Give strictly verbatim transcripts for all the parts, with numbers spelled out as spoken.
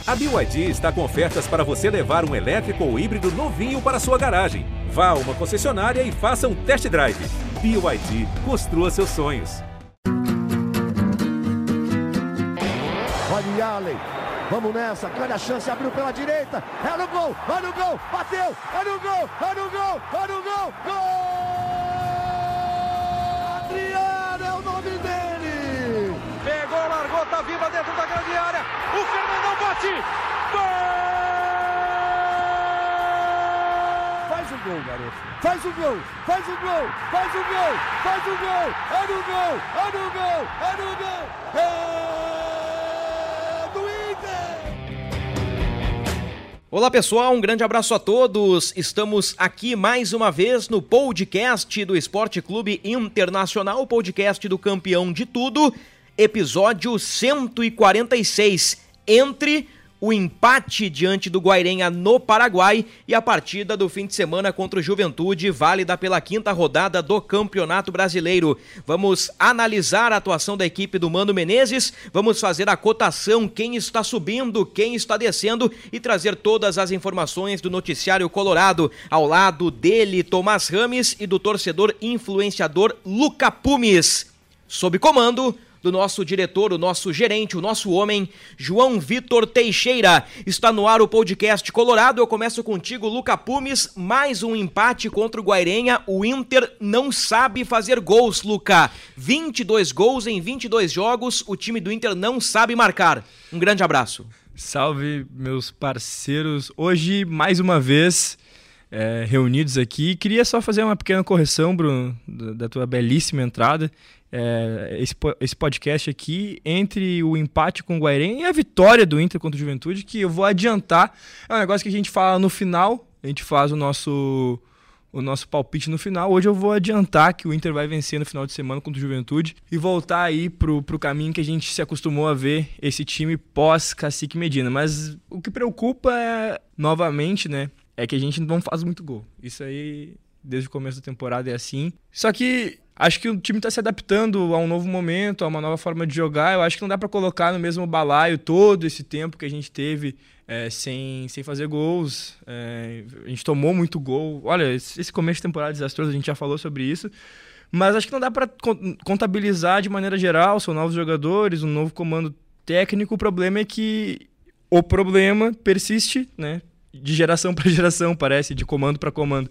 A B Y D está com ofertas para você levar um elétrico ou híbrido novinho para sua garagem. Vá a uma concessionária e faça um test drive. B Y D, construa seus sonhos. Olha Allen, vamos nessa, grande a chance, abriu pela direita, é no gol, vai no gol, bateu, é no gol, é no gol, é no gol, gol! Adriano é o nome dele! Pegou, largou, tá viva dentro da grande área, o Fernandão bate, gol! Faz o gol, garoto, faz o gol, faz o gol, faz o gol, faz o gol, é no gol, é no gol, é no gol, é... Olá pessoal, um grande abraço a todos. Estamos aqui mais uma vez no podcast do Esporte Clube Internacional, o podcast do campeão de tudo, episódio cento e quarenta e seis, entre o empate diante do Guairenha no Paraguai e a partida do fim de semana contra o Juventude, válida pela quinta rodada do Campeonato Brasileiro. Vamos analisar a atuação da equipe do Mano Menezes, vamos fazer a cotação, quem está subindo, quem está descendo e trazer todas as informações do noticiário colorado, ao lado dele, Tomás Rames, e do torcedor influenciador Luca Pumes. Sob comando do nosso diretor, o nosso gerente, o nosso homem, João Vitor Teixeira. Está no ar o podcast Colorado. Eu começo contigo, Luca Pumes. Mais um empate contra o Guairenha. O Inter não sabe fazer gols, Luca. vinte e dois gols em vinte e dois jogos. O time do Inter não sabe marcar. Um grande abraço. Salve, meus parceiros. Hoje, mais uma vez, é, reunidos aqui. Queria só fazer uma pequena correção, Bruno, da tua belíssima entrada. É, esse, esse podcast aqui, entre o empate com o Guairenha e a vitória do Inter contra o Juventude, que eu vou adiantar, é um negócio que a gente fala no final, a gente faz o nosso, o nosso palpite no final. Hoje eu vou adiantar que o Inter vai vencer no final de semana contra o Juventude e voltar aí pro, pro caminho que a gente se acostumou a ver esse time pós-Cacique Medina. Mas o que preocupa é, novamente, né, é que a gente não faz muito gol. Isso aí, desde o começo da temporada é assim. Só que acho que o time está se adaptando a um novo momento, a uma nova forma de jogar. Eu acho que não dá para colocar no mesmo balaio todo esse tempo que a gente teve é, sem, sem fazer gols. É, a gente tomou muito gol. Olha, esse começo de temporada desastroso, a gente já falou sobre isso. Mas acho que não dá para contabilizar de maneira geral. São novos jogadores, um novo comando técnico. O problema é que o problema persiste, né? De geração para geração, parece, de comando para comando.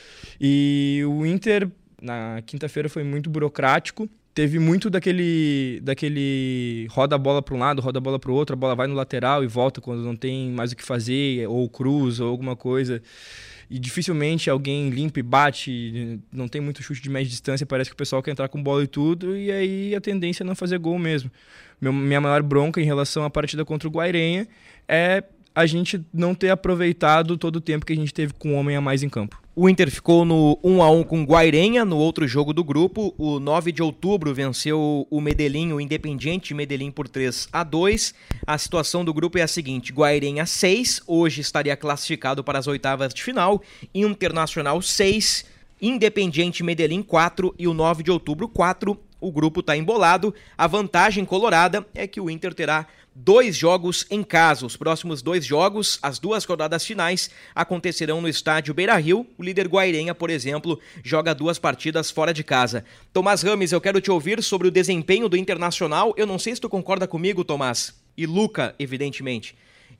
E o Inter, na quinta-feira, foi muito burocrático. Teve muito daquele, daquele roda a bola para um lado, roda a bola para o outro, a bola vai no lateral e volta quando não tem mais o que fazer, ou cruza, ou alguma coisa. E dificilmente alguém limpa e bate, não tem muito chute de média distância, parece que o pessoal quer entrar com bola e tudo, e aí a tendência é não fazer gol mesmo. Meu, minha maior bronca em relação à partida contra o Guairenha é a gente não ter aproveitado todo o tempo que a gente teve com um homem a mais em campo. O Inter ficou no um a um com o Guairenha, no outro jogo do grupo. O nove de outubro venceu o Medellín, o Independiente Medellín, por três a dois. A situação do grupo é a seguinte: Guairenha seis, hoje estaria classificado para as oitavas de final. Internacional seis, Independiente Medellín quatro e o nove de outubro quatro. O grupo está embolado. A vantagem colorada é que o Inter terá dois jogos em casa. Os próximos dois jogos, as duas rodadas finais, acontecerão no estádio Beira-Rio. O líder Guairenha, por exemplo, joga duas partidas fora de casa. Tomás Rames, eu quero te ouvir sobre o desempenho do Internacional. Eu não sei se tu concorda comigo, Tomás. E Luca, evidentemente.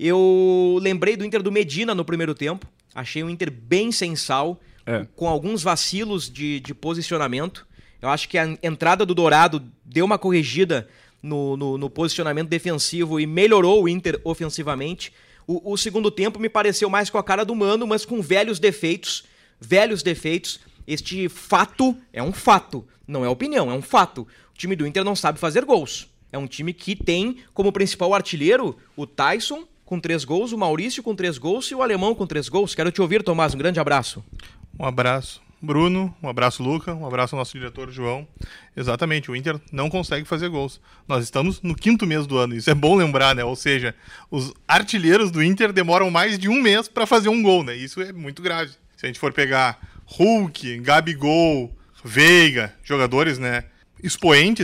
Eu lembrei do Inter do Medina no primeiro tempo. Achei o Inter bem sem sal, é. com alguns vacilos de, de posicionamento. Eu acho que a entrada do Dourado deu uma corrigida no, no, no posicionamento defensivo e melhorou o Inter ofensivamente. O, o segundo tempo me pareceu mais com a cara do Mano, mas com velhos defeitos. Velhos defeitos. Este fato é um fato, não é opinião, é um fato. O time do Inter não sabe fazer gols. É um time que tem como principal artilheiro o Tyson com três gols, o Maurício com três gols e o Alemão com três gols. Quero te ouvir, Tomás. Um grande abraço. Um abraço, Bruno, um abraço, Luca, um abraço ao nosso diretor, João. Exatamente, o Inter não consegue fazer gols. Nós estamos no quinto mês do ano, isso é bom lembrar, né? Ou seja, os artilheiros do Inter demoram mais de um mês para fazer um gol, né? Isso é muito grave. Se a gente for pegar Hulk, Gabigol, Veiga, jogadores, né, expoentes,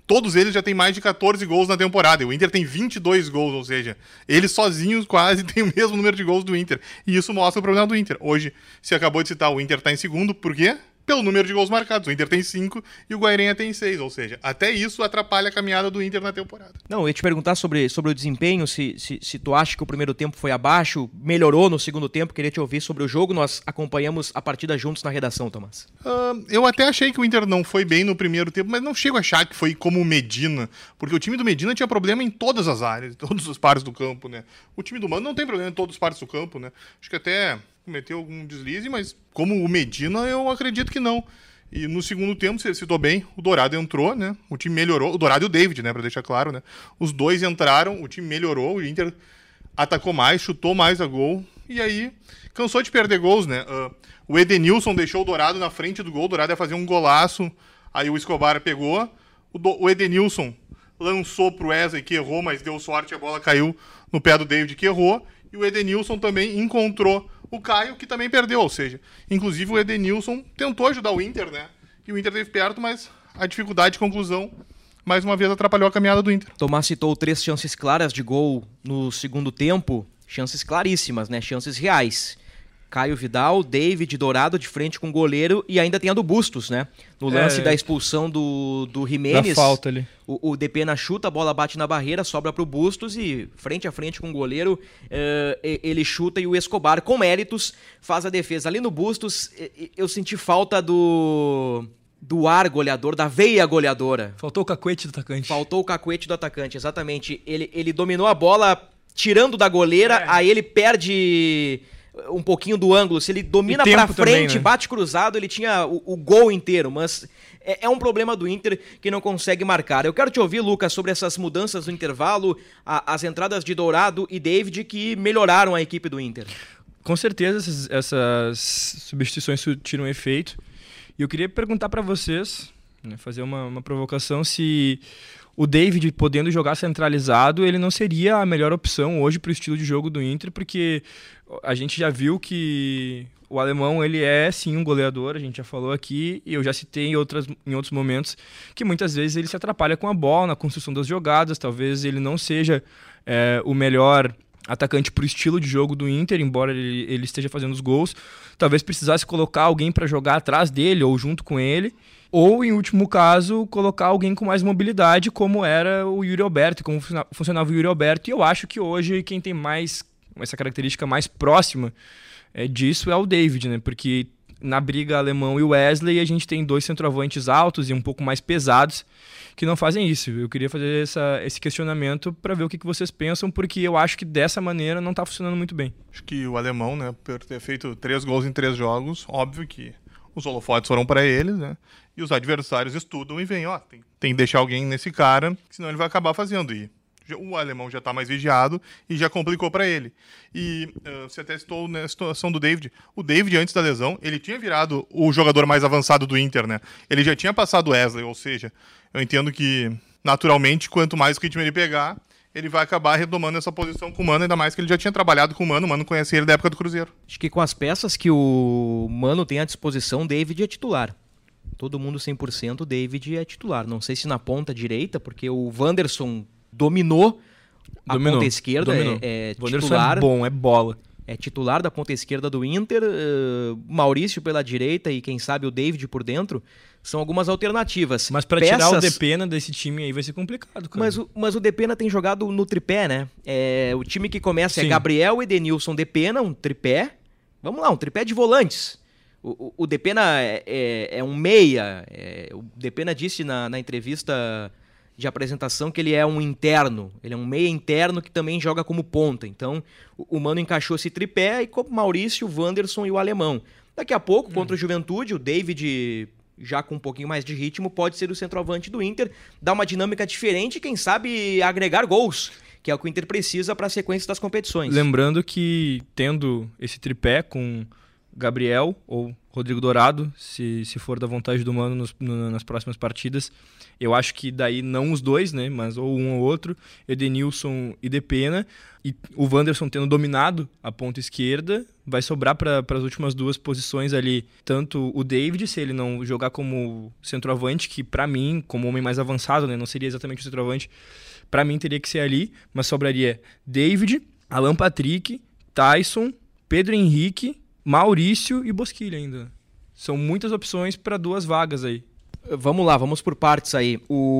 todos eles já têm mais de catorze gols na temporada. E o Inter tem vinte e dois gols, ou seja, eles sozinhos quase têm o mesmo número de gols do Inter. E isso mostra o problema do Inter. Hoje, você acabou de citar, o Inter está em segundo, por quê? Pelo número de gols marcados. O Inter tem cinco e o Guairenha tem seis, ou seja, até isso atrapalha a caminhada do Inter na temporada. Não, eu ia te perguntar sobre, sobre o desempenho, se, se, se tu acha que o primeiro tempo foi abaixo, melhorou no segundo tempo, queria te ouvir sobre o jogo, nós acompanhamos a partida juntos na redação, Tomás. Uh, eu até achei que o Inter não foi bem no primeiro tempo, mas não chego a achar que foi como o Medina, porque o time do Medina tinha problema em todas as áreas, em todas as partes do campo, né? O time do Mano não tem problema em todas as partes do campo, né? Acho que até cometeu algum deslize, mas como o Medina, eu acredito que não. E no segundo tempo, você citou bem, o Dourado entrou, né? O time melhorou, o Dourado e o David, né? Pra deixar claro, né? Os dois entraram, o time melhorou, o Inter atacou mais, chutou mais a gol, e aí cansou de perder gols, né? Uh, o Edenilson deixou o Dourado na frente do gol, o Dourado ia fazer um golaço, aí o Escobar pegou, o, Do- o Edenilson lançou pro Wesley, que errou, mas deu sorte, a bola caiu no pé do David, que errou, e o Edenilson também encontrou o Caio, que também perdeu, ou seja, inclusive o Edenilson tentou ajudar o Inter, né? E o Inter esteve perto, mas a dificuldade de conclusão, mais uma vez, atrapalhou a caminhada do Inter. Tomás citou três chances claras de gol no segundo tempo, chances claríssimas, né? Chances reais. Caio Vidal, David, Dourado de frente com o goleiro e ainda tem a do Bustos, né? No lance é, da expulsão do, do Jimenez. Da falta ali. O, o Depena chuta, a bola bate na barreira, sobra pro Bustos e frente a frente com o goleiro, uh, ele chuta e o Escobar, com méritos, faz a defesa. Ali no Bustos, eu senti falta do... do ar goleador, da veia goleadora. Faltou o cacuete do atacante. Faltou o cacuete do atacante, exatamente. Ele, ele dominou a bola tirando da goleira, é. aí ele perde um pouquinho do ângulo. Se ele domina pra frente, também, né? Bate cruzado, ele tinha o, o gol inteiro, mas é, é um problema do Inter que não consegue marcar. Eu quero te ouvir, Lucas, sobre essas mudanças no intervalo, a, as entradas de Dourado e David que melhoraram a equipe do Inter. Com certeza essas, essas substituições surtiram efeito. E eu queria perguntar para vocês, né, fazer uma, uma provocação, se o David, podendo jogar centralizado, ele não seria a melhor opção hoje para o estilo de jogo do Inter, porque a gente já viu que o alemão ele é sim um goleador, a gente já falou aqui, e eu já citei em, outras, em outros momentos, que muitas vezes ele se atrapalha com a bola, na construção das jogadas, talvez ele não seja é, o melhor atacante para o estilo de jogo do Inter, embora ele, ele esteja fazendo os gols, talvez precisasse colocar alguém para jogar atrás dele ou junto com ele, ou, em último caso, colocar alguém com mais mobilidade, como era o Yuri Alberto, como funcionava o Yuri Alberto, e eu acho que hoje quem tem mais essa característica mais próxima é, disso é o David, né? Porque na briga alemão e Wesley a gente tem dois centroavantes altos e um pouco mais pesados que não fazem isso. Eu queria fazer essa, esse questionamento para ver o que, que vocês pensam, porque eu acho que dessa maneira não está funcionando muito bem. Acho que o alemão, né, por ter feito três gols em três jogos, óbvio que os holofotes foram para eles, né? E os adversários estudam e veem, ó, tem, tem que deixar alguém nesse cara, senão ele vai acabar fazendo. E o alemão já está mais vigiado e já complicou para ele. E uh, você até citou, né, a situação do David. O David, antes da lesão, ele tinha virado o jogador mais avançado do Inter, né? Ele já tinha passado o Wesley, ou seja, eu entendo que, naturalmente, quanto mais ritmo ele pegar, ele vai acabar retomando essa posição com o Mano, ainda mais que ele já tinha trabalhado com o Mano, o Mano conhecia ele da época do Cruzeiro. Acho que com as peças que o Mano tem à disposição, o David é titular. Todo mundo cem por cento, o David é titular. Não sei se na ponta direita, porque o Wanderson dominou a dominou, ponta esquerda, dominou. é, é o Wanderson titular. é bom, é bola. É titular da ponta esquerda do Inter, uh, Maurício pela direita e quem sabe o David por dentro, são algumas alternativas. Mas para Peças... tirar o Depena desse time aí vai ser complicado, cara. Mas o, mas o Depena tem jogado no tripé, né? É, o time que começa Sim. é Gabriel, Edenilson, Depena, um tripé. Vamos lá, um tripé de volantes. O, o, o Depena é, é, é um meia. É, o Depena disse na, na entrevista de apresentação que ele é um interno, ele é um meia interno que também joga como ponta. Então, o, o Mano encaixou esse tripé e com o Maurício, o Wanderson e o Alemão. Daqui a pouco, hum. contra o Juventude, o David, já com um pouquinho mais de ritmo, pode ser o centroavante do Inter, dar uma dinâmica diferente e, quem sabe, agregar gols, que é o que o Inter precisa para a sequência das competições. Lembrando que, tendo esse tripé com Gabriel ou Rodrigo Dourado, se, se for da vontade do Mano nos, no, nas próximas partidas. Eu acho que daí não os dois, né? Mas ou um ou outro, Edenilson e Depena. E o Wanderson tendo dominado a ponta esquerda, vai sobrar para as últimas duas posições ali, tanto o David, se ele não jogar como centroavante, que para mim, como homem mais avançado, né? Não seria exatamente o centroavante, para mim teria que ser ali, mas sobraria David, Alan Patrick, Tyson, Pedro Henrique, Maurício e Bosquilha ainda. São muitas opções para duas vagas aí. Vamos lá, vamos por partes aí.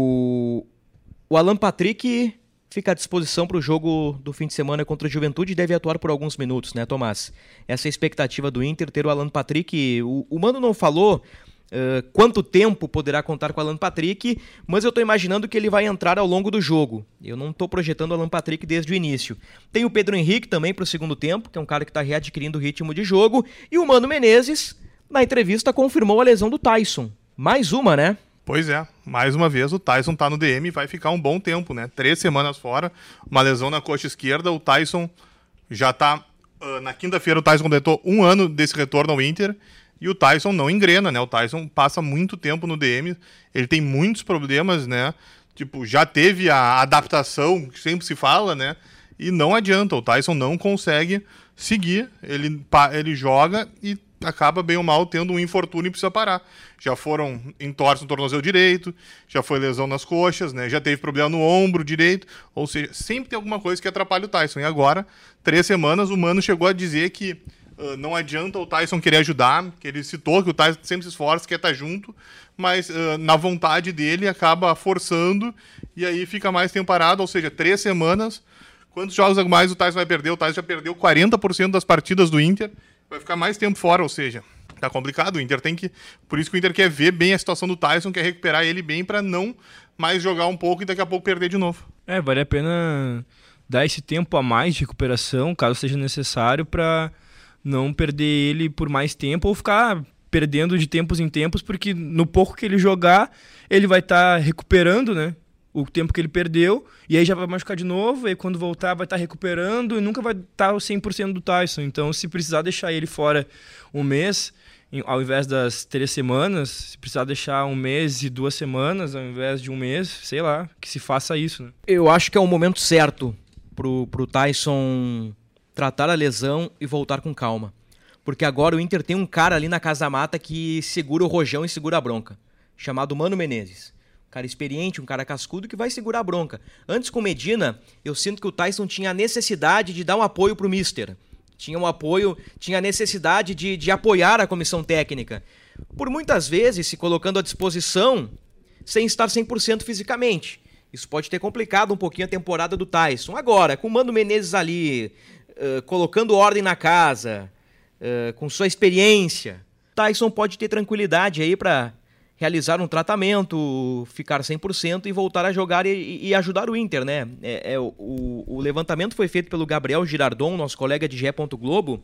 O, o Alan Patrick fica à disposição para o jogo do fim de semana contra o Juventude e deve atuar por alguns minutos, né, Tomás? Essa é a expectativa do Inter, ter o Alan Patrick. O, o Mano não falou uh, quanto tempo poderá contar com o Alan Patrick, mas eu estou imaginando que ele vai entrar ao longo do jogo. Eu não estou projetando o Alan Patrick desde o início. Tem o Pedro Henrique também para o segundo tempo, que é um cara que está readquirindo o ritmo de jogo. E o Mano Menezes, na entrevista, confirmou a lesão do Tyson. Mais uma, né? Pois é, mais uma vez o Tyson tá no D M e vai ficar um bom tempo, né? Três semanas fora, uma lesão na coxa esquerda, o Tyson já tá... Uh, na quinta-feira o Tyson completou um ano desse retorno ao Inter e o Tyson não engrena, né? O Tyson passa muito tempo no D M, ele tem muitos problemas, né? Tipo, já teve a adaptação, que sempre se fala, né? E não adianta, o Tyson não consegue seguir, ele, ele joga e acaba bem ou mal tendo um infortúnio e precisa parar. Já foram entorses no tornozelo direito, já foi lesão nas coxas, né? Já teve problema no ombro direito, ou seja, sempre tem alguma coisa que atrapalha o Tyson. E agora, três semanas, o Mano chegou a dizer que uh, não adianta o Tyson querer ajudar, que ele citou que o Tyson sempre se esforça, quer estar junto, mas uh, na vontade dele acaba forçando e aí fica mais tempo parado, ou seja, três semanas. Quantos jogos a mais o Tyson vai perder? O Tyson já perdeu quarenta por cento das partidas do Inter, vai ficar mais tempo fora, ou seja, tá complicado. O Inter tem que... Por isso que o Inter quer ver bem a situação do Tyson, quer recuperar ele bem para não mais jogar um pouco e daqui a pouco perder de novo. É, vale a pena dar esse tempo a mais de recuperação, caso seja necessário, para não perder ele por mais tempo ou ficar perdendo de tempos em tempos, porque no pouco que ele jogar, ele vai estar tá recuperando, né? O tempo que ele perdeu, e aí já vai machucar de novo, e aí quando voltar vai estar recuperando, e nunca vai estar o cem por cento do Tyson. Então, se precisar deixar ele fora um mês, ao invés das três semanas, se precisar deixar um mês e duas semanas, ao invés de um mês, sei lá, que se faça isso, né? Eu acho que é o momento certo pro, pro Tyson tratar a lesão e voltar com calma. Porque agora o Inter tem um cara ali na Casa Mata que segura o rojão e segura a bronca, chamado Mano Menezes. Um cara experiente, um cara cascudo que vai segurar a bronca. Antes com Medina, eu sinto que o Tyson tinha a necessidade de dar um apoio pro mister. Tinha um apoio, tinha a necessidade de, de apoiar a comissão técnica. Por muitas vezes se colocando à disposição sem estar cem por cento fisicamente. Isso pode ter complicado um pouquinho a temporada do Tyson. Agora, com o Mano Menezes ali, uh, colocando ordem na casa, uh, com sua experiência, Tyson pode ter tranquilidade aí para realizar um tratamento, ficar cem por cento e voltar a jogar e, e ajudar o Inter, né? É, é, o, o levantamento foi feito pelo Gabriel Girardon, nosso colega de G E. Globo.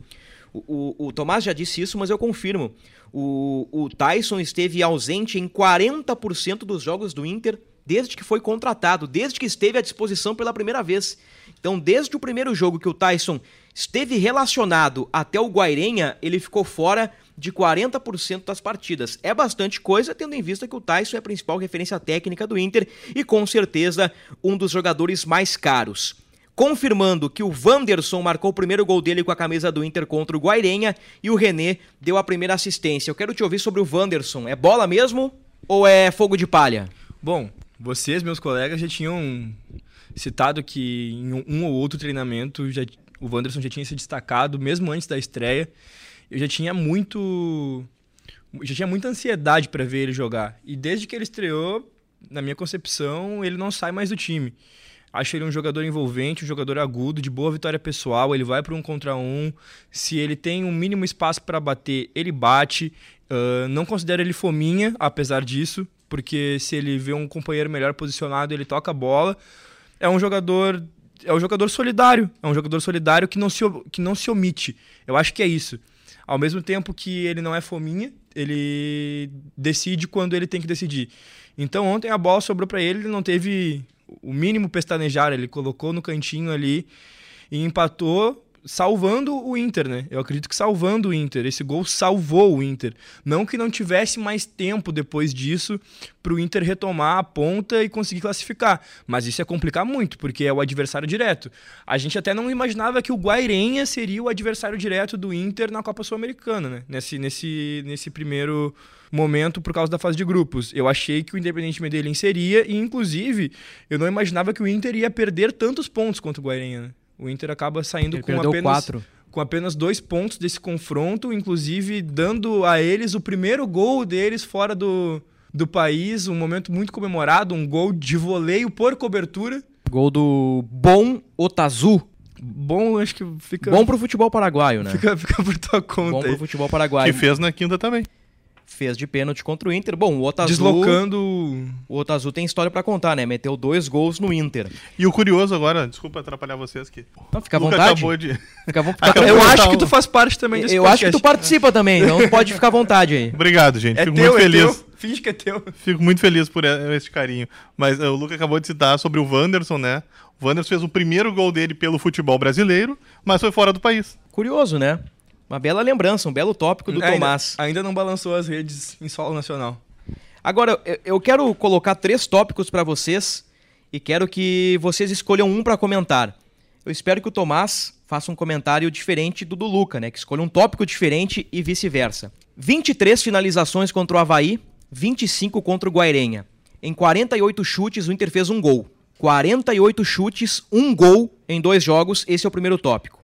O, o, o Tomás já disse isso, mas eu confirmo. O, o Tyson esteve ausente em quarenta por cento dos jogos do Inter desde que foi contratado, desde que esteve à disposição pela primeira vez. Então, desde o primeiro jogo que o Tyson esteve relacionado até o Guairenha, ele ficou fora de quarenta por cento das partidas. É bastante coisa, tendo em vista que o Tyson é a principal referência técnica do Inter e, com certeza, um dos jogadores mais caros. Confirmando que o Wanderson marcou o primeiro gol dele com a camisa do Inter contra o Guairenha e o René deu a primeira assistência. Eu quero te ouvir sobre o Wanderson. É bola mesmo ou é fogo de palha? Bom, vocês, meus colegas, já tinham citado que em um ou outro treinamento já, o Wanderson já tinha se destacado, mesmo antes da estreia. Eu já tinha muito... Já tinha muita ansiedade para ver ele jogar. E desde que ele estreou, na minha concepção, ele não sai mais do time. Acho ele um jogador envolvente, um jogador agudo, de boa vitória pessoal. Ele vai para um contra um. Se ele tem um mínimo espaço para bater, ele bate. Uh, não considero ele fominha, apesar disso, porque se ele vê um companheiro melhor posicionado, ele toca a bola. É um jogador, é um jogador solidário. É um jogador solidário que não se, que não se omite. Eu acho que é isso. Ao mesmo tempo que ele não é fominha, ele decide quando ele tem que decidir. Então ontem a bola sobrou para ele, ele não teve o mínimo pestanejar, ele colocou no cantinho ali e empatou salvando o Inter, né? Eu acredito que salvando o Inter. Esse gol salvou o Inter. Não que não tivesse mais tempo depois disso para o Inter retomar a ponta e conseguir classificar. Mas isso é complicar muito, porque é o adversário direto. A gente até não imaginava que o Guairenha seria o adversário direto do Inter na Copa Sul-Americana, né? Nesse, nesse, nesse primeiro momento por causa da fase de grupos. Eu achei que o Independente Medellín seria e, inclusive, eu não imaginava que o Inter ia perder tantos pontos contra o Guairenha, né? O Inter acaba saindo com apenas, com apenas dois pontos desse confronto, inclusive dando a eles o primeiro gol deles fora do, do país, um momento muito comemorado, um gol de voleio por cobertura. Gol do Bom Otazu. Bom, acho que fica... Bom pro futebol paraguaio, né? Fica, fica por tua conta. Bom aí. pro futebol paraguaio. Que fez na quinta também. Fez de pênalti contra o Inter. Bom, o Otazu... Deslocando... O Otazu tem história pra contar, né? Meteu dois gols no Inter. E o curioso agora, desculpa atrapalhar vocês aqui. Não, fica à Luca vontade. Acabou de... Fica à vontade. Acabou Eu de acho botar que um- tu faz parte também desse Eu acho que podcast. tu participa também, então pode ficar à vontade aí. Obrigado, gente. É Fico teu, muito é feliz. teu. Finge que é teu. Fico muito feliz por e- esse carinho. Mas uh, o Luca acabou de citar sobre o Wanderson, né? O Wanderson fez o primeiro gol dele pelo futebol brasileiro, mas foi fora do país. Curioso, né? Uma bela lembrança, um belo tópico do ainda, Tomás. Ainda não balançou as redes em solo nacional. Agora, eu- eu quero colocar três tópicos pra vocês e quero que vocês escolham um pra comentar. Eu espero que o Tomás faça um comentário diferente do do Luca, né? Que escolha um tópico diferente e vice-versa. vinte e três finalizações contra o Avaí, vinte e cinco contra o Guairenha. Em quarenta e oito chutes, o Inter fez um gol. quarenta e oito chutes, um gol em dois jogos. Esse é o primeiro tópico.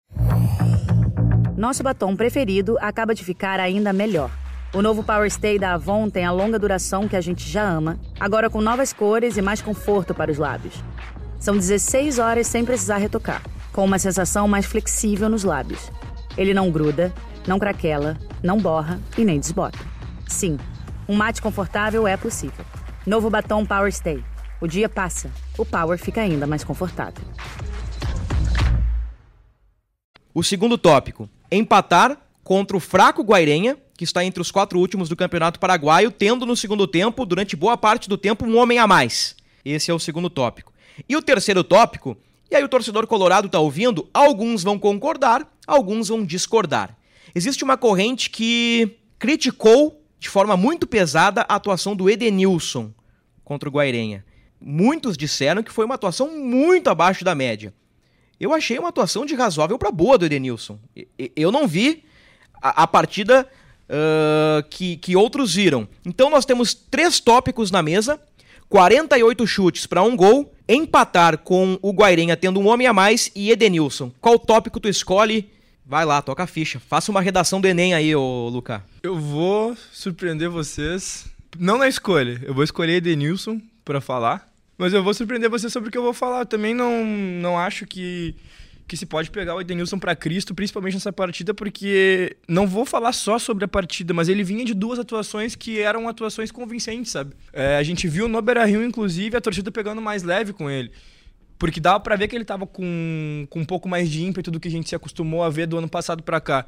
Nosso batom preferido acaba de ficar ainda melhor. O novo Power Stay da Avon tem a longa duração que a gente já ama, agora com novas cores e mais conforto para os lábios. São dezesseis horas sem precisar retocar, com uma sensação mais flexível nos lábios. Ele não gruda, não craquela, não borra e nem desbota. Sim, um mate confortável é possível. Novo batom Power Stay. O dia passa, o Power fica ainda mais confortável. O segundo tópico, empatar contra o fraco Guairenha, que está entre os quatro últimos do Campeonato Paraguaio, tendo no segundo tempo, durante boa parte do tempo, um homem a mais. Esse é o segundo tópico. E o terceiro tópico, e aí o torcedor colorado está ouvindo, alguns vão concordar, alguns vão discordar. Existe uma corrente que criticou de forma muito pesada a atuação do Edenilson contra o Guairenha. Muitos disseram que foi uma atuação muito abaixo da média. Eu achei uma atuação de razoável para boa do Edenilson. Eu não vi a, a partida uh, que, que outros viram. Então nós temos três tópicos na mesa, quarenta e oito chutes para um gol, empatar com o Guairenha tendo um homem a mais e Edenilson. Qual tópico tu escolhe? Vai lá, toca a ficha. Faça uma redação do Enem aí, ô Luca. Eu vou surpreender vocês, não na escolha, eu vou escolher Edenilson para falar, mas eu vou surpreender vocês sobre o que eu vou falar. Eu também não, não acho que, que se pode pegar o Edenilson para Cristo, principalmente nessa partida, porque não vou falar só sobre a partida, mas ele vinha de duas atuações que eram atuações convincentes, sabe? É, a gente viu no Beira-Rio, inclusive, a torcida pegando mais leve com ele. Porque dava pra ver que ele tava com, com um pouco mais de ímpeto do que a gente se acostumou a ver do ano passado pra cá.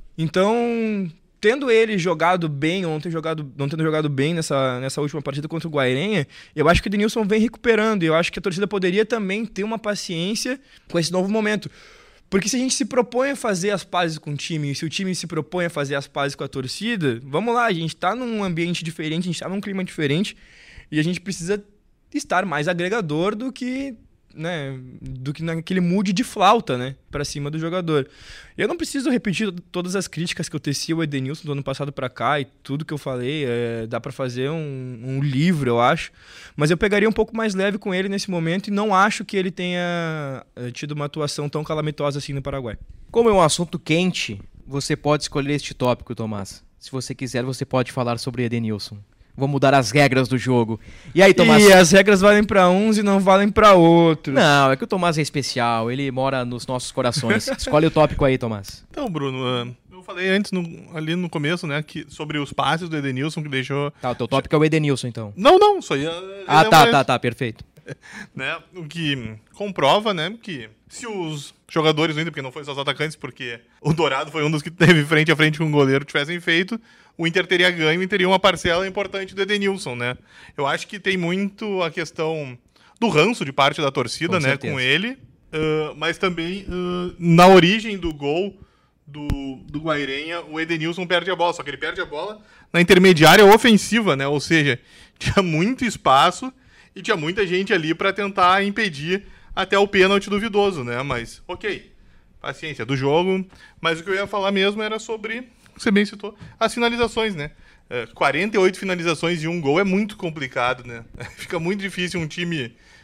Então, tendo ele jogado bem, ou não, ter jogado, não tendo jogado bem nessa, nessa última partida contra o Guairenha, eu acho que o Edenilson vem recuperando. E eu acho que a torcida poderia também ter uma paciência com esse novo momento. Porque se a gente se propõe a fazer as pazes com o time, e se o time se propõe a fazer as pazes com a torcida, vamos lá, a gente tá num ambiente diferente, a gente tá num clima diferente, e a gente precisa estar mais agregador do que... né, do que naquele mood de flauta, né, pra cima do jogador. Eu não preciso repetir todas as críticas que eu teci ao Edenilson do ano passado pra cá e tudo que eu falei, é, dá pra fazer um, um livro, eu acho, mas eu pegaria um pouco mais leve com ele nesse momento e não acho que ele tenha é, tido uma atuação tão calamitosa assim no Paraguai. Como é um assunto quente, você pode escolher este tópico, Tomás. Se você quiser, você pode falar sobre Edenilson. Vou mudar as regras do jogo. E aí, Tomás? E as regras valem pra uns e não valem pra outros. Não, é que o Tomás é especial, ele mora nos nossos corações. Escolhe o tópico aí, Tomás. Então, Bruno, uh, eu falei antes, no, ali no começo, né, que, sobre os passes do Edenilson, que deixou... Tá, o teu tópico é o Edenilson, então. Não, não, só ia... Ah, tá, tá, tá, perfeito. Né, o que comprova, né, que se os jogadores do Inter, porque não foi só os atacantes, porque o Dourado foi um dos que teve frente a frente com o goleiro, tivessem feito, o Inter teria ganho e teria uma parcela importante do Edenilson, né? Eu acho que tem muito a questão do ranço de parte da torcida, Com né, certeza. com ele, uh, mas também uh, na origem do gol do, do Guairenha, o Edenilson perde a bola, só que ele perde a bola na intermediária ofensiva, né? Ou seja, tinha muito espaço e tinha muita gente ali para tentar impedir até o pênalti duvidoso, né? Mas, ok, paciência do jogo. Mas o que eu ia falar mesmo era sobre, você bem citou, as finalizações, né? Uh, quarenta e oito finalizações e um gol é muito complicado, né? Fica muito difícil um time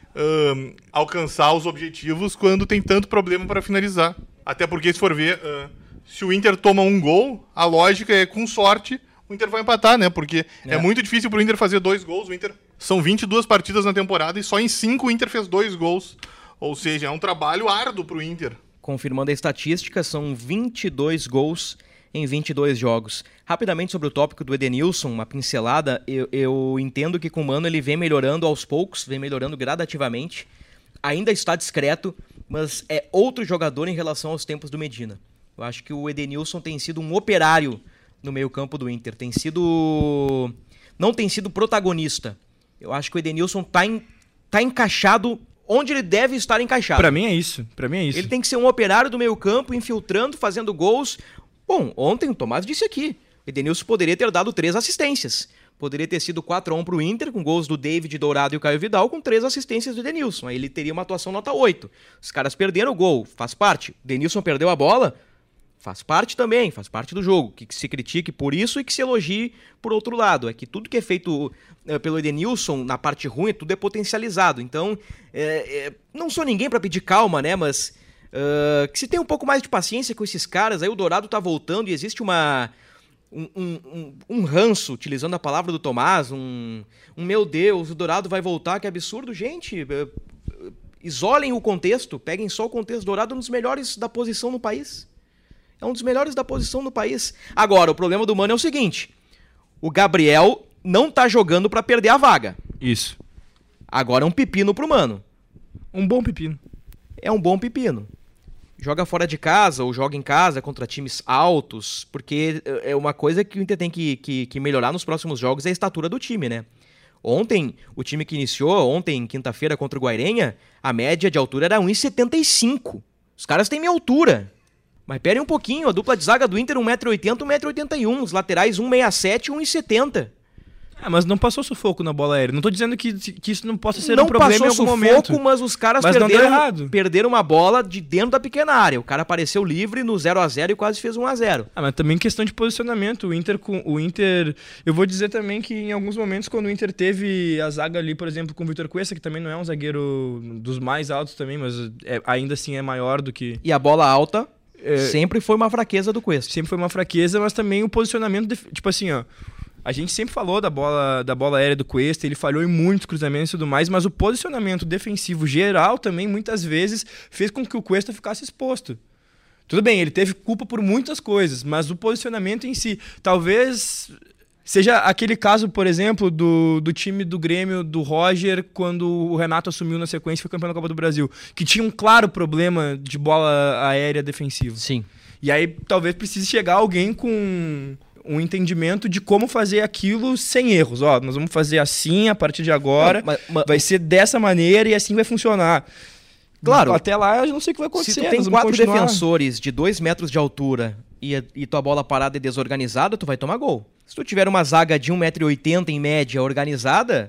uh, alcançar os objetivos quando tem tanto problema para finalizar. Até porque, se for ver, uh, se o Inter toma um gol, a lógica é, com sorte, o Inter vai empatar, né? Porque é, é muito difícil pro Inter fazer dois gols. O Inter são vinte e duas partidas na temporada e só em cinco o Inter fez dois gols. Ou seja, é um trabalho árduo pro Inter. Confirmando a estatística, são vinte e dois gols em vinte e dois jogos. Rapidamente sobre o tópico do Edenilson, uma pincelada, eu, eu entendo que com o Mano ele vem melhorando aos poucos, vem melhorando gradativamente. Ainda está discreto, mas é outro jogador em relação aos tempos do Medina. Eu acho que o Edenilson tem sido um operário no meio-campo do Inter. Tem sido... Não tem sido protagonista. Eu acho que o Edenilson tá, em... tá encaixado onde ele deve estar encaixado. Pra mim é isso. Pra mim é isso. Ele tem que ser um operário do meio-campo, infiltrando, fazendo gols. Bom, ontem o Tomás disse aqui. O Edenilson poderia ter dado três assistências. Poderia ter sido quatro a um pro Inter, com gols do David Dourado e o Caio Vidal, com três assistências do Edenilson. Aí ele teria uma atuação nota oito. Os caras perderam o gol, faz parte. O Edenilson perdeu a bola, faz parte também, faz parte do jogo. Que se critique por isso e que se elogie por outro lado. É que tudo que é feito é, pelo Edenilson na parte ruim, tudo é potencializado. Então, é, é, não sou ninguém para pedir calma, né? Mas uh, que se tem um pouco mais de paciência com esses caras. Aí o Dourado tá voltando e existe uma... Um, um, um, um ranço, utilizando a palavra do Tomás, um, um meu Deus, o Dourado vai voltar, que absurdo. Gente, uh, isolem o contexto, peguem só o contexto. Dourado é um dos melhores da posição no país. É um dos melhores da posição no país. Agora, o problema do Mano é o seguinte: o Gabriel não tá jogando pra perder a vaga. Isso. Agora é um pepino pro Mano. Um bom pepino. É um bom pepino. Joga fora de casa ou joga em casa contra times altos, porque é uma coisa que o Inter tem que, que, que melhorar nos próximos jogos, é a estatura do time, né? Ontem, o time que iniciou, ontem, quinta-feira, contra o Guairenha, a média de altura era um metro e setenta e cinco. Os caras têm minha altura. Mas pera aí um pouquinho, a dupla de zaga do Inter um metro e oitenta, um metro e oitenta e um. Os laterais um metro e sessenta e sete e um metro e setenta. Ah, mas não passou sufoco na bola aérea. Não tô dizendo que, que isso não possa ser não um problema em algum sufoco, momento. Mas os caras mas perderam, perderam uma bola de dentro da pequena área. O cara apareceu livre no zero a zero e quase fez um a zero. Ah, mas também questão de posicionamento. O Inter, com, o Inter... Eu vou dizer também que em alguns momentos, quando o Inter teve a zaga ali, por exemplo, com o Vitor Cuesta, que também não é um zagueiro dos mais altos também, mas é, ainda assim é maior do que... E a bola alta é, sempre foi uma fraqueza do Cuesta. Sempre foi uma fraqueza, mas também o posicionamento... De, tipo assim, ó... A gente sempre falou da bola, da bola aérea do Cuesta, ele falhou em muitos cruzamentos e tudo mais, mas o posicionamento defensivo geral também, muitas vezes, fez com que o Cuesta ficasse exposto. Tudo bem, ele teve culpa por muitas coisas, mas o posicionamento em si, talvez seja aquele caso, por exemplo, do, do time do Grêmio, do Roger, quando o Renato assumiu na sequência e foi campeão da Copa do Brasil, que tinha um claro problema de bola aérea defensiva. Sim. E aí talvez precise chegar alguém com... um entendimento de como fazer aquilo sem erros. Ó, nós vamos fazer assim a partir de agora, não, mas, mas, vai ser dessa maneira e assim vai funcionar. Claro. Até lá eu não sei o que vai acontecer. Se tu tem quatro continuar. defensores de dois metros de altura e, e tua bola parada e desorganizada, tu vai tomar gol. Se tu tiver uma zaga de um metro e oitenta em média organizada,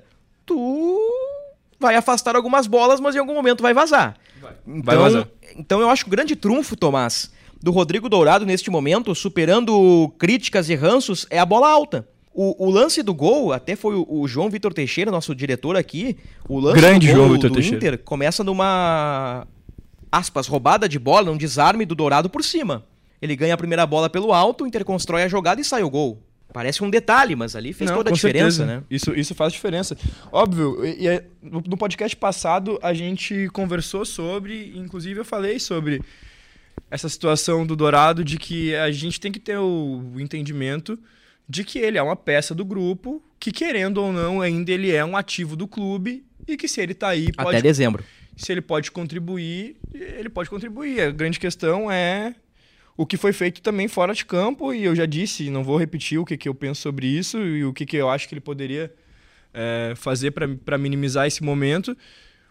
tu vai afastar algumas bolas, mas em algum momento vai vazar. Vai, então, vai vazar. Então eu acho que o grande trunfo, Tomás, do Rodrigo Dourado neste momento, superando críticas e ranços, é a bola alta. O, o lance do gol, até foi o, o João Vitor Teixeira, nosso diretor aqui, o lance Grande do João gol Vitor do Teixeira. Inter começa numa, aspas, roubada de bola, um desarme do Dourado por cima. Ele ganha a primeira bola pelo alto, o Inter constrói a jogada e sai o gol. Parece um detalhe, mas ali fez Não, toda a diferença, né? Isso, isso faz diferença. Óbvio, e, e, no, no podcast passado a gente conversou sobre, inclusive eu falei sobre essa situação do Dourado, de que a gente tem que ter o, o entendimento de que ele é uma peça do grupo, que querendo ou não, ainda ele é um ativo do clube, e que se ele tá aí... Pode, até dezembro. Se ele pode contribuir, ele pode contribuir. A grande questão é o que foi feito também fora de campo, e eu já disse, não vou repetir o que, que eu penso sobre isso, e o que, que eu acho que ele poderia é, fazer para minimizar esse momento.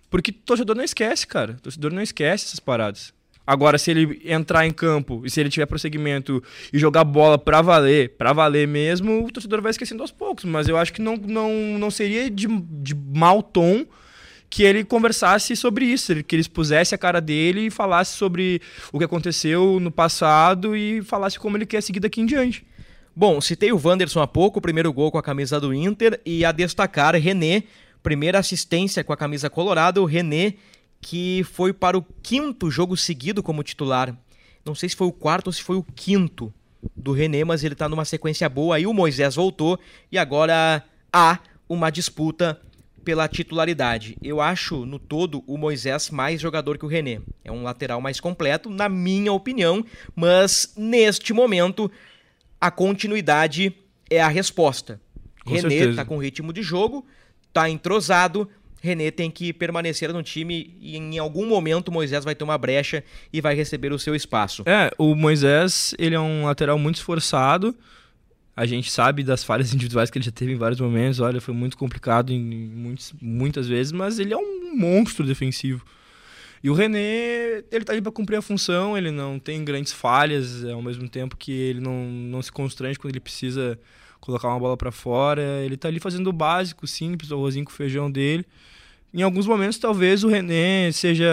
Porque o torcedor não esquece, cara. O torcedor não esquece essas paradas. Agora, se ele entrar em campo e se ele tiver prosseguimento e jogar bola pra valer, pra valer mesmo, o torcedor vai esquecendo aos poucos. Mas eu acho que não, não, não seria de, de mau tom que ele conversasse sobre isso, que ele expusesse a cara dele e falasse sobre o que aconteceu no passado e falasse como ele quer seguir daqui em diante. Bom, citei o Wanderson há pouco, o primeiro gol com a camisa do Inter, e a destacar René, primeira assistência com a camisa colorada, o René, que foi para o quinto jogo seguido como titular. Não sei se foi o quarto ou se foi o quinto do René, mas ele está numa sequência boa. Aí o Moisés voltou e agora há uma disputa pela titularidade. Eu acho, no todo, o Moisés mais jogador que o René. É um lateral mais completo, na minha opinião, mas neste momento a continuidade é a resposta. Com René certeza. está com ritmo de jogo, está entrosado, René tem que permanecer no time e em algum momento o Moisés vai ter uma brecha e vai receber o seu espaço. É, o Moisés, ele é um lateral muito esforçado. A gente sabe das falhas individuais que ele já teve em vários momentos. Olha, foi muito complicado em muitos, muitas vezes, mas ele é um monstro defensivo. E o René, ele tá ali para cumprir a função, ele não tem grandes falhas, ao mesmo tempo que ele não, não se constrange quando ele precisa colocar uma bola para fora. Ele tá ali fazendo o básico, simples, o arrozinho com o feijão dele. Em alguns momentos, talvez o René seja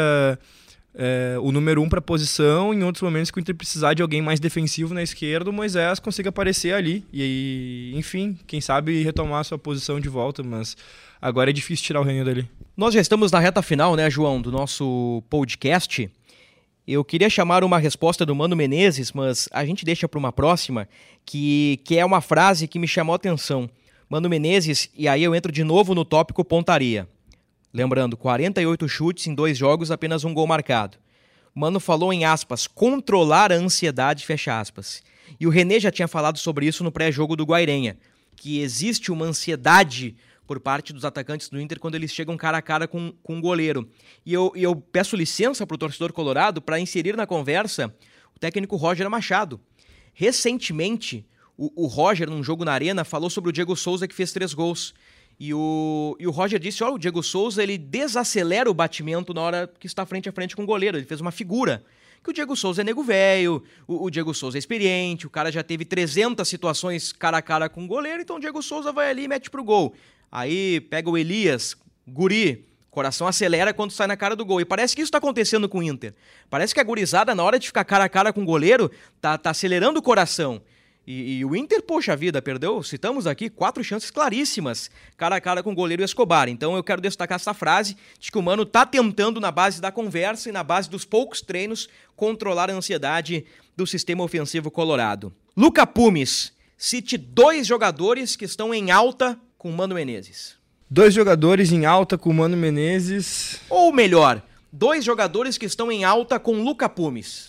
é, o número um para a posição. Em outros momentos, que o Inter precisar de alguém mais defensivo na esquerda, o Moisés consiga aparecer ali. E, enfim, quem sabe retomar a sua posição de volta, mas agora é difícil tirar o René dali. Nós já estamos na reta final, né, João, do nosso podcast. Eu queria chamar uma resposta do Mano Menezes, mas a gente deixa para uma próxima, que, que é uma frase que me chamou a atenção. Mano Menezes, e aí eu entro de novo no tópico pontaria. Lembrando, quarenta e oito chutes em dois jogos, apenas um gol marcado. Mano falou em aspas, controlar a ansiedade, fecha aspas. E o René já tinha falado sobre isso no pré-jogo do Guairenha, que existe uma ansiedade por parte dos atacantes do Inter quando eles chegam cara a cara com, com o goleiro. E eu, e eu peço licença para o torcedor colorado para inserir na conversa o técnico Roger Machado. Recentemente, o, o Roger, num jogo na Arena, falou sobre o Diego Souza, que fez três gols. E o, e o Roger disse, olha, o Diego Souza, ele desacelera o batimento na hora que está frente a frente com o goleiro. Ele fez uma figura. Que o Diego Souza é nego velho, o, o Diego Souza é experiente, o cara já teve trezentas situações cara a cara com o goleiro, então o Diego Souza vai ali e mete pro gol. Aí pega o Elias, guri, coração acelera quando sai na cara do gol. E parece que isso tá acontecendo com o Inter. Parece que a gurizada, na hora de ficar cara a cara com o goleiro, tá, tá acelerando o coração. E, e o Inter, poxa vida, perdeu, citamos aqui, quatro chances claríssimas, cara a cara com o goleiro Escobar. Então eu quero destacar essa frase de que o Mano tá tentando, na base da conversa e na base dos poucos treinos, controlar a ansiedade do sistema ofensivo colorado. Luca Pumes, cite dois jogadores que estão em alta com o Mano Menezes. Dois jogadores em alta com o Mano Menezes. Ou melhor, dois jogadores que estão em alta com Luca Pumes.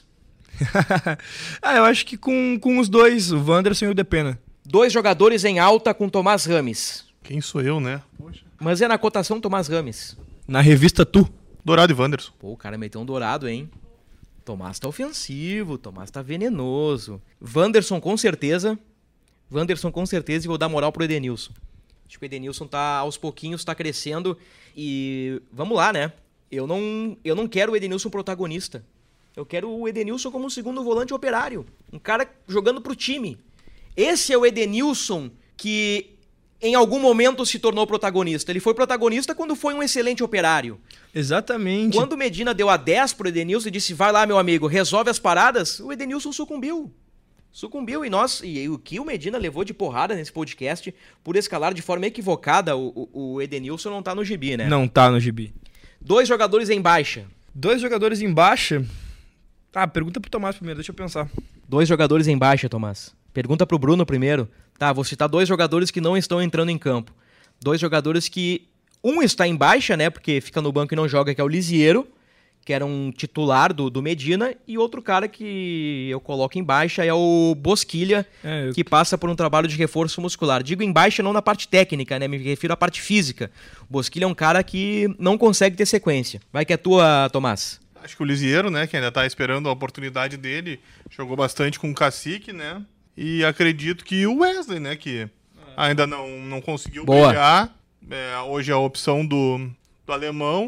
ah, eu acho que com, com os dois, o Wanderson e o Depena. Dois jogadores em alta com Tomás Rames. Quem sou eu, né? Poxa. Mas é na cotação Tomás Rames. Na revista Tu. Dourado e Wanderson. Pô, o cara meteu um dourado, hein? Tomás tá ofensivo, Tomás tá venenoso. Wanderson com certeza. Wanderson com certeza e vou dar moral pro Edenilson. Acho que o Edenilson tá aos pouquinhos, tá crescendo e vamos lá, né? Eu não, eu não quero o Edenilson protagonista. Eu quero o Edenilson como um segundo volante operário. Um cara jogando pro time. Esse é o Edenilson que em algum momento se tornou protagonista. Ele foi protagonista quando foi um excelente operário. Exatamente. Quando o Medina deu a dez pro Edenilson e disse, vai lá, meu amigo, resolve as paradas, o Edenilson sucumbiu. Sucumbiu e nós, e o que o Medina levou de porrada nesse podcast por escalar de forma equivocada o, o, o Edenilson não tá no gibi, né? Não tá no gibi. Dois jogadores em baixa. Dois jogadores em baixa? Ah, pergunta pro Tomás primeiro, deixa eu pensar. Dois jogadores em baixa, Tomás. Pergunta pro Bruno primeiro. Tá, vou citar dois jogadores que não estão entrando em campo. Dois jogadores que... Um está em baixa, né, porque fica no banco e não joga, que é o Lisiero, que era um titular do, do Medina, e outro cara que eu coloco em baixa é o Bosquilha, é, eu... que passa por um trabalho de reforço muscular. Digo em baixa não na parte técnica, né, me refiro à parte física. O Bosquilha é um cara que não consegue ter sequência. Vai que é tua, Tomás. Acho que o Lisiero, né, que ainda tá esperando a oportunidade dele, jogou bastante com o Cacique, né, e acredito que o Wesley, né, que ainda não, não conseguiu Boa. brilhar, é, hoje é a opção do, do alemão,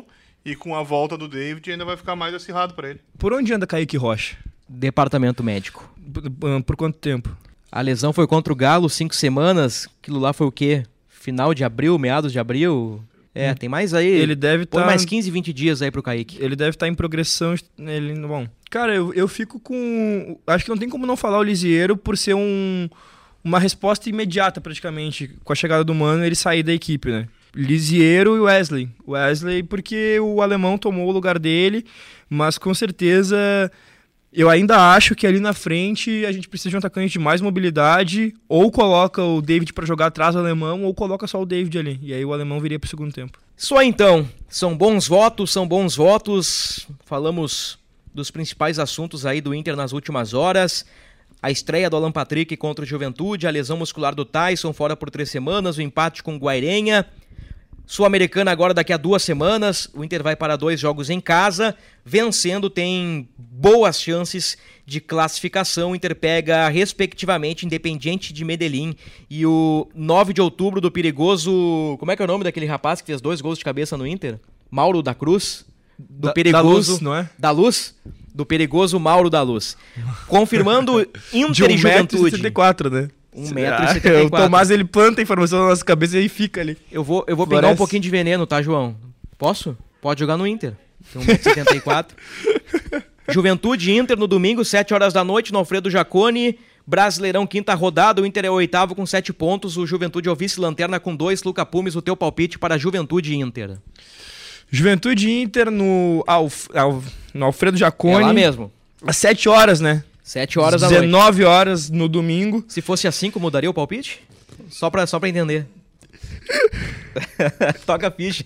E com a volta do David ainda vai ficar mais acirrado para ele. Por onde anda Kaique Rocha? Departamento médico. Por, por quanto tempo? A lesão foi contra o Galo, cinco semanas. Aquilo lá foi o quê? Final de abril, meados de abril? É, tem mais aí. Ele deve Põe tá... mais quinze, vinte dias aí pro Kaique. Ele deve estar tá em progressão. Ele... Bom, cara, eu, eu fico com... Acho que não tem como não falar o Lisieiro por ser um... uma resposta imediata, praticamente. Com a chegada do Mano, ele sair da equipe, né? Lisieiro e Wesley. Wesley porque o alemão tomou o lugar dele, mas com certeza eu ainda acho que ali na frente a gente precisa de um atacante de mais mobilidade, ou coloca o David para jogar atrás do alemão, ou coloca só o David ali, e aí o alemão viria pro segundo tempo. Só então, são bons votos, são bons votos, falamos dos principais assuntos aí do Inter nas últimas horas. A estreia do Alan Patrick contra o Juventude, a lesão muscular do Tyson fora por três semanas, o empate com o Guairenha. Sul-Americana agora daqui a duas semanas, o Inter vai para dois jogos em casa, vencendo tem boas chances de classificação. O Inter pega respectivamente Independiente de Medellín e o nove de outubro do perigoso... Como é que é o nome daquele rapaz que fez dois gols de cabeça no Inter? Mauro da Cruz? Do da, perigoso... Da Luz, não é? Da Luz? Do perigoso Mauro da Luz. Confirmando Inter e Juventude. De um metro e setenta e quatro, né? um metro e setenta e quatro. O Tomás, ele planta a informação na nossa cabeça e fica ali. Eu vou, eu vou pegar um pouquinho de veneno, tá, João? Posso? Pode jogar no Inter. Tem um metro e setenta e quatro. Juventude e Inter no domingo, sete horas da noite, no Alfredo Jaconi. Brasileirão, quinta rodada. O Inter é o oitavo com sete pontos. O Juventude é o vice-lanterna com dois. Luca Pumes, o teu palpite para Juventude e Inter. Juventude e Inter no, Alf, Alf, no Alfredo Jaconi. É lá mesmo. Às sete horas, né? sete horas da noite. dezenove horas no domingo. Se fosse às cinco, mudaria o palpite? Só pra, só pra entender. Toca a ficha.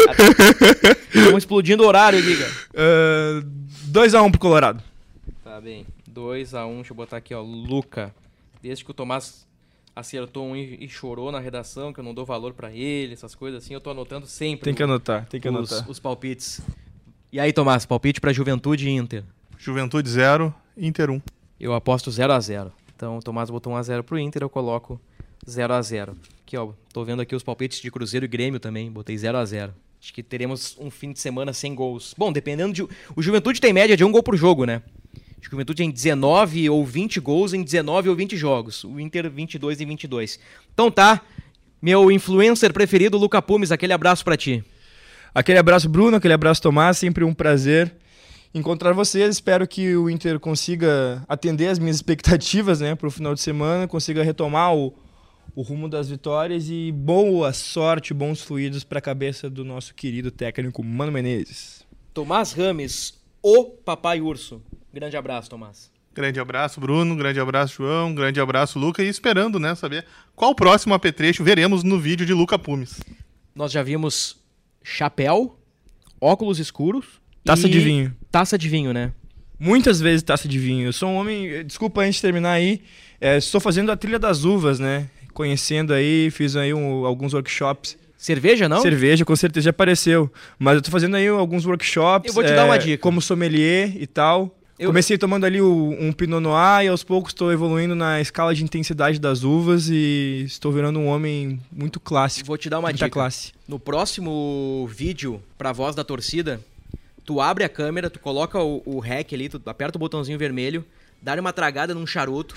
Estamos explodindo o horário, diga. Uh, dois a um pro Colorado. Tá bem. dois a um, deixa eu botar aqui, ó. Luca. Desde que o Tomás acertou um e, e chorou na redação, que eu não dou valor pra ele, essas coisas assim, eu tô anotando sempre. Tem que anotar, tem que os, anotar. Os palpites. E aí, Tomás, palpite pra Juventude e Inter? Juventude zero, Inter um. Eu aposto zero a zero. Então o Tomás botou um a zero pro Inter, eu coloco zero a zero. Aqui, ó, tô vendo aqui os palpites de Cruzeiro e Grêmio também, botei zero a zero. Acho que teremos um fim de semana sem gols. Bom, dependendo de... O Juventude tem média de um gol por jogo, né? Acho que o Juventude tem dezenove ou vinte gols em dezenove ou vinte jogos. O Inter vinte e dois em vinte e dois. Então tá, meu influencer preferido, Luca Pumes, aquele abraço pra ti. Aquele abraço, Bruno, aquele abraço, Tomás, sempre um prazer encontrar vocês. Espero que o Inter consiga atender as minhas expectativas, né, para o final de semana, consiga retomar o, o rumo das vitórias e boa sorte, bons fluidos para a cabeça do nosso querido técnico Mano Menezes. Tomás Rames, o Papai Urso. Grande abraço, Tomás. Grande abraço, Bruno. Grande abraço, João. Grande abraço, Luca. E esperando, né, saber qual o próximo apetrecho veremos no vídeo de Luca Pumes. Nós já vimos chapéu, óculos escuros, taça e de vinho. Taça de vinho, né? Muitas vezes taça de vinho. Eu sou um homem... Desculpa, antes de terminar aí. É, estou fazendo a trilha das uvas, né? Conhecendo aí, fiz aí um, alguns workshops. Cerveja, não? Cerveja, com certeza já apareceu. Mas eu tô fazendo aí alguns workshops. Eu vou te é, dar uma dica. Como sommelier e tal. Eu... Comecei tomando ali o, um Pinot Noir e aos poucos estou evoluindo na escala de intensidade das uvas e estou virando um homem muito clássico. Vou te dar uma muita dica. Classe. No próximo vídeo, pra voz da torcida, tu abre a câmera, tu coloca o, o rec ali, tu aperta o botãozinho vermelho, dá uma tragada num charuto,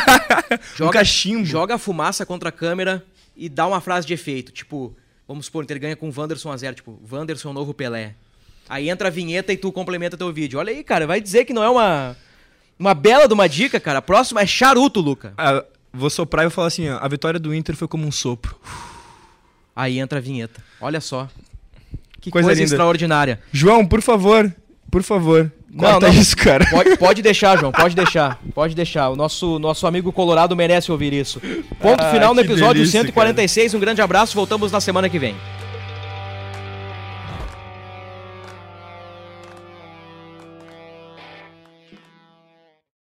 joga, um cachimbo. Joga a fumaça contra a câmera e dá uma frase de efeito, tipo, vamos supor, o Inter ganha com o Wanderson a zero, tipo, Wanderson novo Pelé. Aí entra a vinheta e tu complementa teu vídeo. Olha aí, cara, vai dizer que não é uma, uma bela de uma dica, cara. A próxima é charuto, Luca. Ah, vou soprar e vou falar assim, ó, a vitória do Inter foi como um sopro. Aí entra a vinheta. Olha só. Que coisa, coisa linda. Extraordinária. João, por favor, por favor, não, corta não. isso, cara. Pode, pode deixar, João, pode deixar. Pode deixar. O nosso, nosso amigo Colorado merece ouvir isso. Ponto ah, final no episódio delícia, cento e quarenta e seis. Cara. Um grande abraço, voltamos na semana que vem.